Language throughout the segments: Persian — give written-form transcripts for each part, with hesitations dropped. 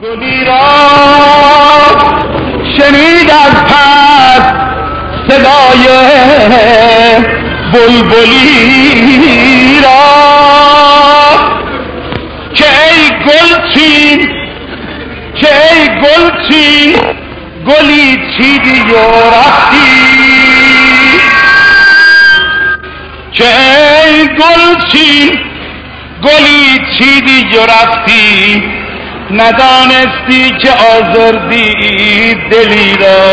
گلی را شنید از پس صدای بلبلی را که ای گلچین گلی چیدی و رفتی که ای گلچین گلی چیدی و رفتی ندانستی که آزردی دلی را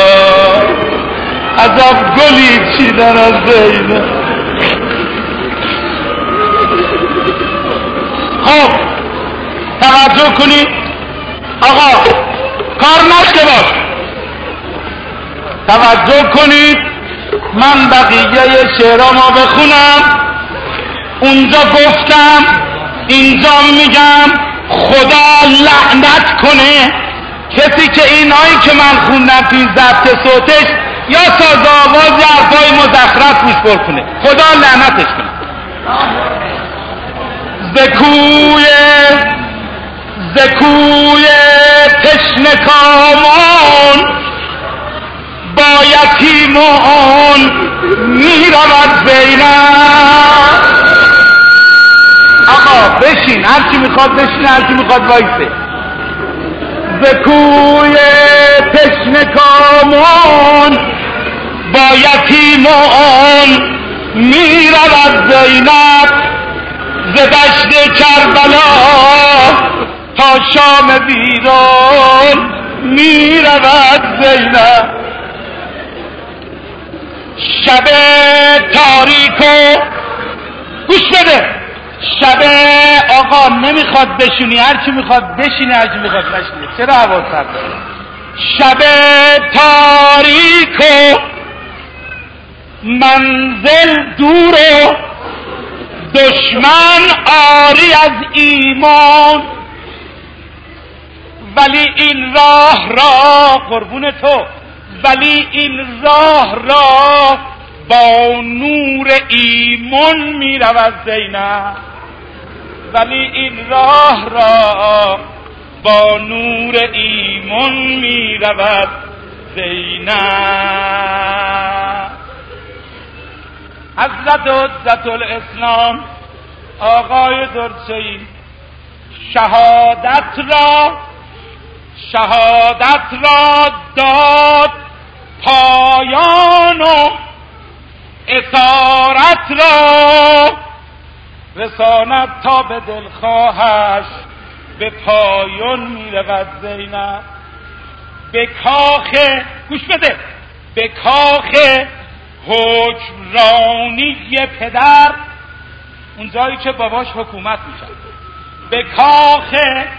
عجب گلی چیدن از زینب. خب توجه کنید آقا، کار نشته باش، توجه کنید. من بقیه شعرامو بخونم. اونجا گفتم اینجا میگم خدا لعنت کنه کسی که اینایی که من خوندم توی ضبط صوتش یا ساز آواز یا حرفای مزخرف گوش پر کنه، خدا لعنتش کنه. زکوی تشنه کامان با یتیمان میرود زینب. آقا بشین، هر کی میخواد بشین، هر کی میخواد وایسه. زکوی تشنه کامان با یتیمان میرود زینب ز دشت کربلا تا شام ویران میرود زینب. شب تاریک و گوش بده، شب آقا نمیخواد بشونی، هر کی میخواد بشینه، هر کی میخواد بشینه، چرا حواس سر؟ شب تاریک و منزل دور و دشمن عاری از ایمان، ولی این راه را قربون تو، ولی این راه را با نور ایمان میرود زینب، ولی این راه را با نور ایمان میرود زینب. حضرت عزت الاسلام آقای درچه‌ای شهادت را داد پایان و اسارت را رساند تا به دلخواهش به پایان میرود زینب. به کاخ گوش بده، به کاخ حکمرانی پدر، اون جایی که باباش حکومت میشه، به کاخ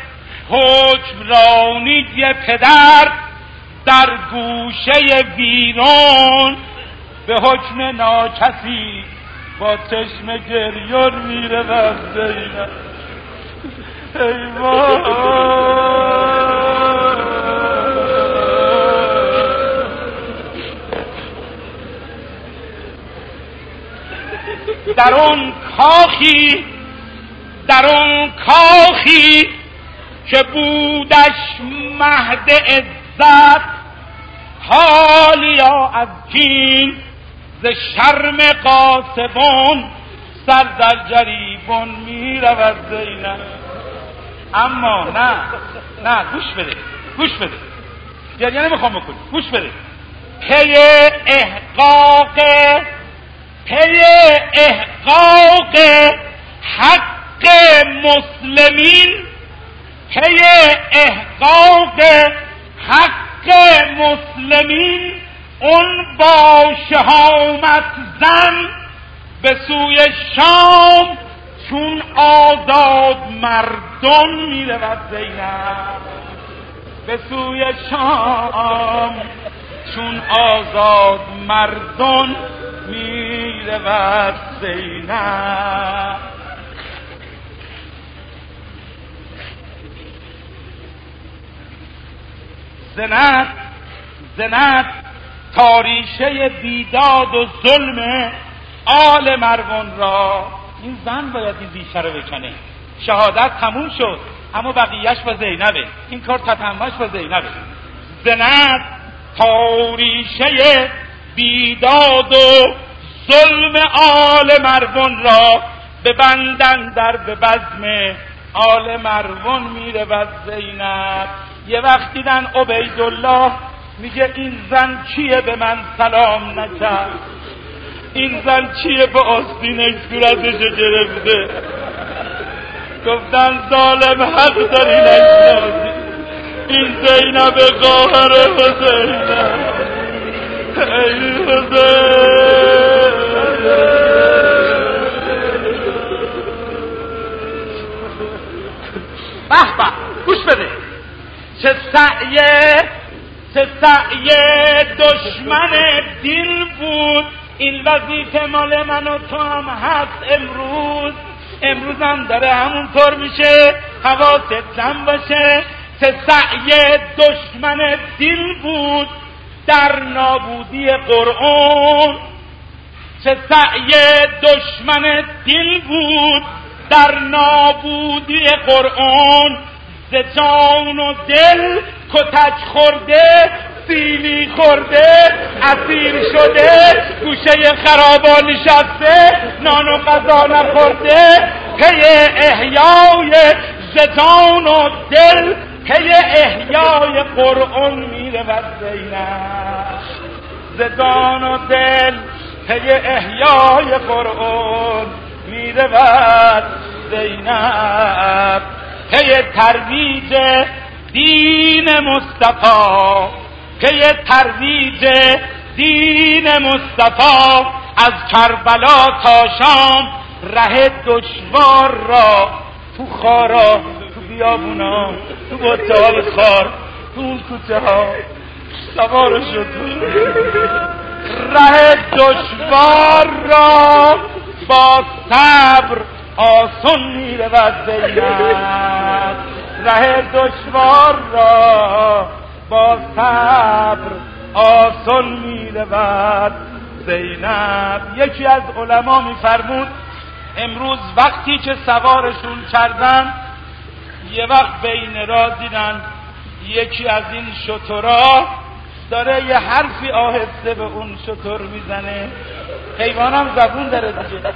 حکمرانی پدر در گوشه ویران به حکم ناکسی با چشم گریان میره و زینب. در اون کاخی که بودش مهد عزت، حالیا از کین ز شرم قاسبان سر در جریبان میرود زینب. اما نه گوش بده گریه نمیخوام بکنی، گوش بده. پی احقاق حق مسلمین، پی احقاق حق مسلمین، اون با شهامت زن به سوی شام چون آزاد مردان میرود زینب، به سوی شام چون آزاد مردان میرود زینب. زند تاریشه بیداد و ظلم آل مروان را. این زن باید این ریشه رو بکنه. شهادت تموم شد، اما بقیهش با زینبه، این کار تتمش با زینبه. زند تاریشه بیداد و ظلم آل مروان را ببندن در به بزم آل مروان میره و زینب. یه وقت دیدن عبیدالله میگه این زن چیه به من سلام نکرد، این زن چیه به آستینش صورتشو گرفته. گفتن ظالم حق داری نشنازی، این زینب قاهره و زینب ای حسین. به به گوش بده، چه سعی دشمن دین بود، این وظیفه مال من و تو هم هست. امروز هم داره همونطور میشه، حواست جمع باشه. چه سعی دشمن دین بود در نابودی قرآن، چه سعی دشمن دین بود در نابودی قرآن. ز جان و دل کتک خورده، سیلی خورده، اسیر شده، گوشه خرابان نشسته، نان و غذا نخورده. پی احیای ز جان و دل، پی احیای قرآن میره و زینب. ز جان و دل پی احیای قرآن میره و زینب. پی ترویج دین مصطفی، پی ترویج دین مصطفی. از کربلا تا شام ره دشوار را، تو خارا، تو بیابونا، تو بطال خار، تو اون کوچه ها سوار شد. ره دشوار را با صبر آسان میره و زینب. ره دشوار را با صبر آسان میره و زینب. یکی از علما میفرمود امروز وقتی که سوارشون کردن، یه وقت بین راه دیدن یکی از این شترها داره یه حرفی آهسته به اون شتر میزنه. حیوانم زبون داره دیگه.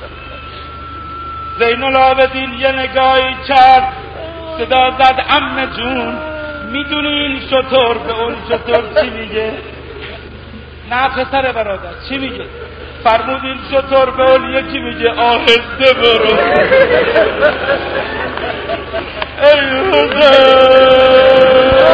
زین العابدین یه نگاهی کرد، صدا زد عمه جون میدونی این شتر به اون شتر چی میگه؟ نه پسر برادر چی میگه؟ فرمود این شتر به اون یکی میگه آهسته برو. ای حسین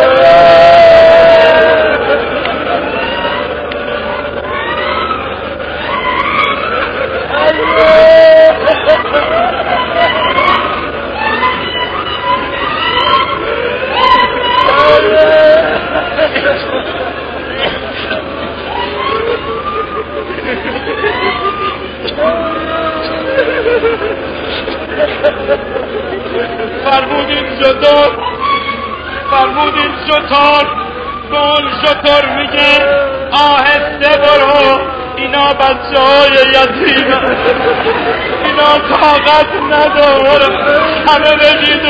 فرمودین شتر به اون شتر میگه آهسته برو، اینا بچه های یتیم، اینا طاقت نداره، همه بگید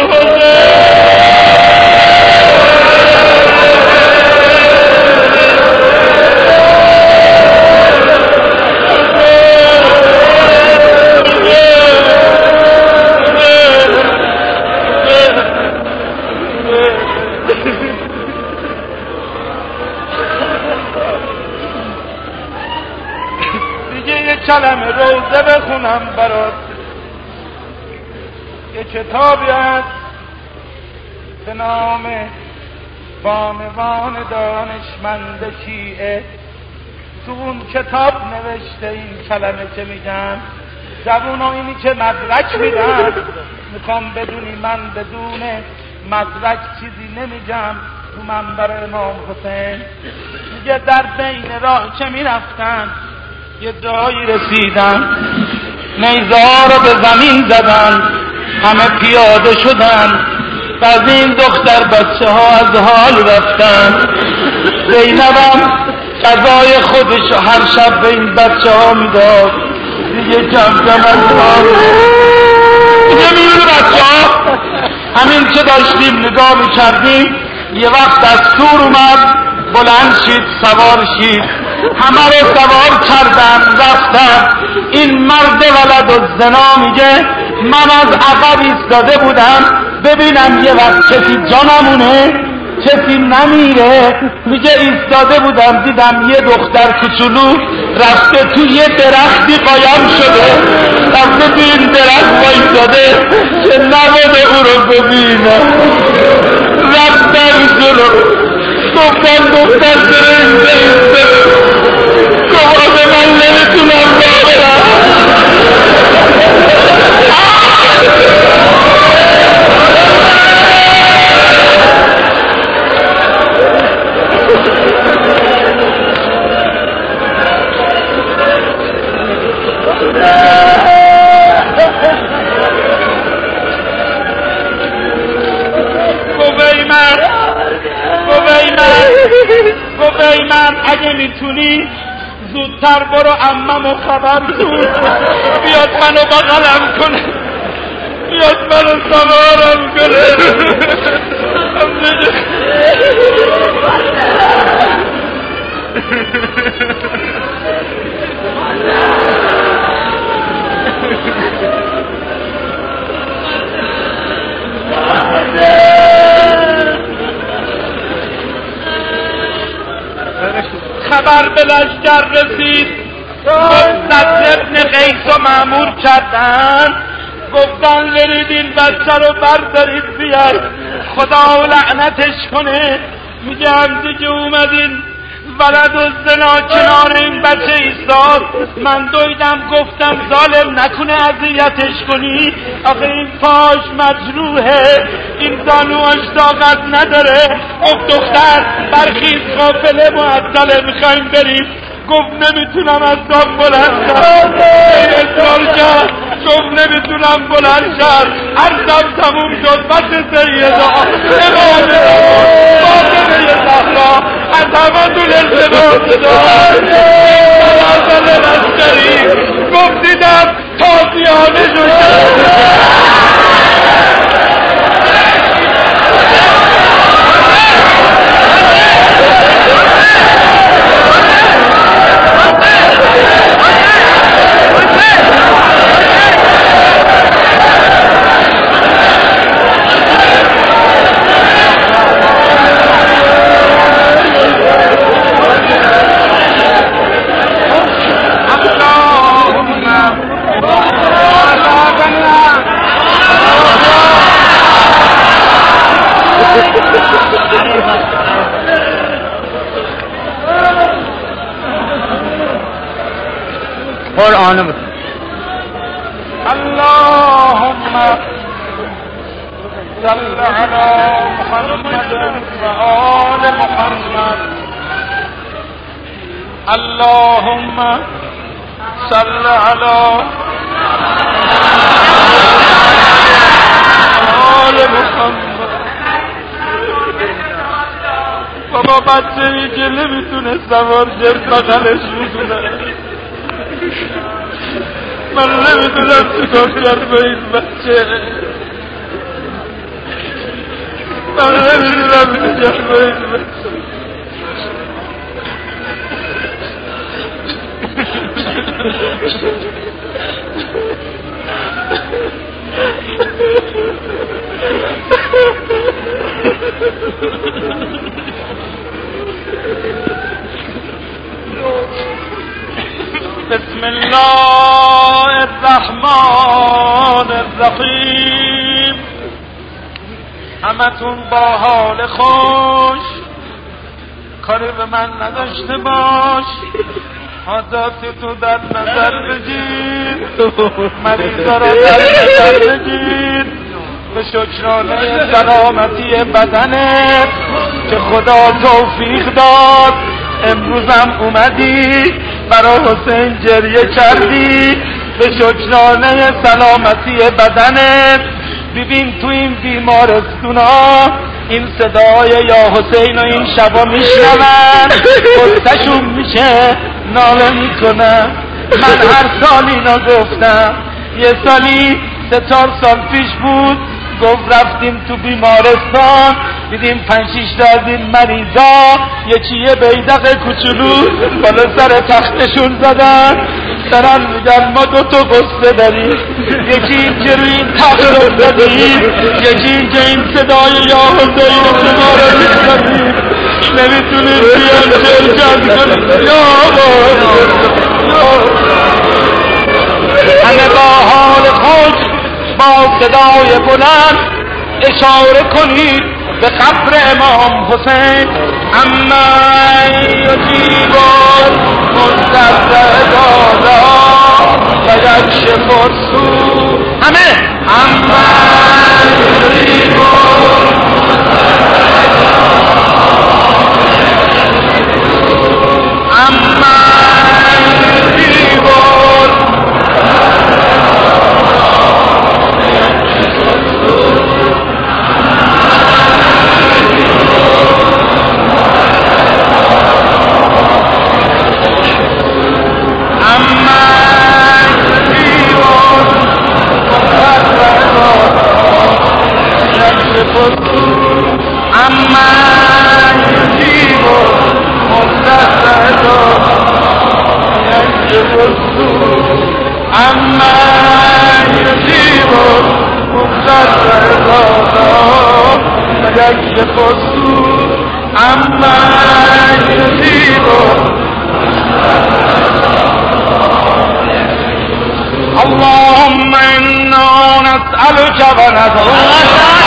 کلمه روزه بخونم برات. یه کتابی هست به نام بانوان دانشمند شیعه، تو اون کتاب نوشته این کلمه که میگم. جوونا اینی که مدرک میدن، میخوام بدونی من بدون مدرک چیزی نمیگم. تو منبر امام حسین میگه در بین راه که میرفتن یه جایی رسیدن، نیزه‌ها رو به زمین زدن، همه پیاده شدن. بعد این دختر بچه ها از حال رفتن. زینبم غذای خودش هر شب به این بچه ها میداد. دیگه کم کم از حال دیگه میبینه بچه ها همین که داشتیم نگاه میکردیم یه وقت دستور اومد بلند شید سوار شید. همه رو سوار کردن رفتن. این مرد ولد الزنا میگه من از عقب ایستاده بودم ببینم یه وقت کسی جانمونه کسی نمیره. میگه ایستاده بودم دیدم یه دختر کوچولو رفته تو یه درختی قایم شده، رفته تو این درخت وایستاده که نبوده او رو ببینم. رفتم جلو گفتم دختر چرا اینجا ایستاده؟ گفت من نمیتونم برم. گفت ای من اگه میتونی زودتر برو عممو خبر کن بیاد منو بغلم کنه، بیاد منو سوارم کنه. خبر به لشکر رسید، نصر ابن قیس رو مأمور کردن، گفتن برید این بچه رو بردارید بیاید خدا لعنتش کنه. میگه همچه که اومدین ولد الزنا کنار این بچه ایستاد، من دویدم گفتم ظالم نکنه اذیتش کنی، آخه این پاش مجروحه، این زانواش طاقت نداره. گفت دختر برخیز قافله معطله میخوایم بریم. گفت نمیتونم از دام بلند شد. اصرار کرد گفت نمیتونم بلند شد. عرضم تموم شد. بچه سیدا امام فاطمه زهرا از همتون ازدواج داد. اول لشکری گفت دیدم تازیانه شد. قرآن اللهم صل على محمد وآل محمد. اللهم صل على آل محمد. بابا بچه ای که نمیتونه سوار جب بغلش میتونه، من نمیدونم چیکار کرد با این بچه، من نمیدونم چیکار با این بچه. بسم الله الرحمن الرحیم. همتون با حال خوش، کاری به من نداشته باش، حاجات تو در نظر بگیر، مریضا را در نظر بگیر، به شکرانه سلامتی بدنت که خدا توفیق داد. امروزم اومدی برای حسین گریه کردی، به شکرانه سلامتی بدنت. ببین تو این بیمارستونا این صدای یا حسین و این شبا میشنون، قصهشون میشه ناله میکنن. من هر سال اینا گفتم، یه سالی 3-4 سال پیش بود گفت رفتیم تو بیمارستان دیدیم 5-6 تا از این مریضا یه بیدق کوچولو بالا سر تختشون زدن دارن میگن ما 2 تا قصه داریم، یکی این که روی این تخت افتادیم، یکی این که این صدای یا حسین که ما رو میشنویم نمیتونیم بیان شرکت کنیم. یا همه با حال خود با صدای بلند اشاره کنید به قبر امام حسین. اما یجیب المضطر دعا و یکشف السوء. همه اما یجیب اما یجیب اللهم إنا نسألك ونسألك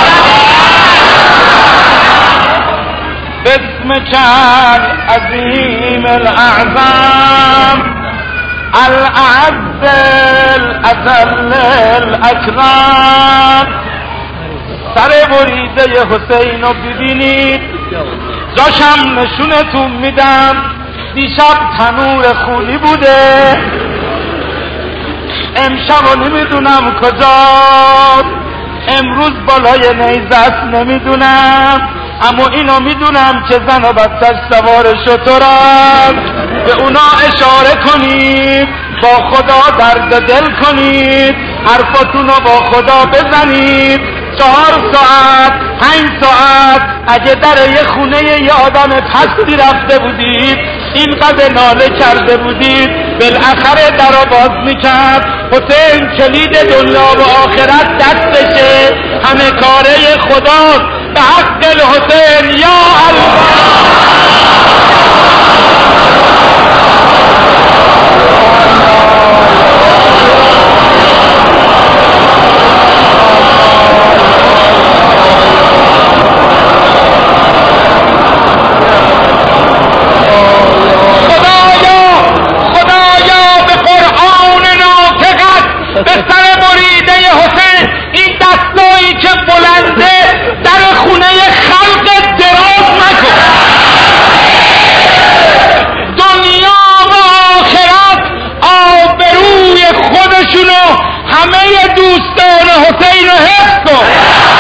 باسمك العظيم الأعظم الأعز الأجل الأكرم. سر بریده حسین رو ببینید، جاشم نشونتون میدم. دیشب تنور خونی بوده، امشب رو نمیدونم کجاست، امروز بالای نیزه است نمیدونم، اما اینو میدونم که زن و بچه‌ش سوار شترن. به اونا اشاره کنید، با خدا درد دل کنید، حرفاتون رو با خدا بزنید. 4 ساعت 5 ساعت اگه در یه خونه یه آدم پستی رفته بودید اینقدر ناله کرده بودید بالاخره در رو باز میکرد. حسین کلید دنیا و آخرت دستشه، همه کاره خدا به حق الحسین. یا الله به سر بریده حسین این دستایی که بلنده در خونه خلق دراز نکن. دنیا و آخرت آبروی خودشونو همه دوستان حسین رو حفظ کن.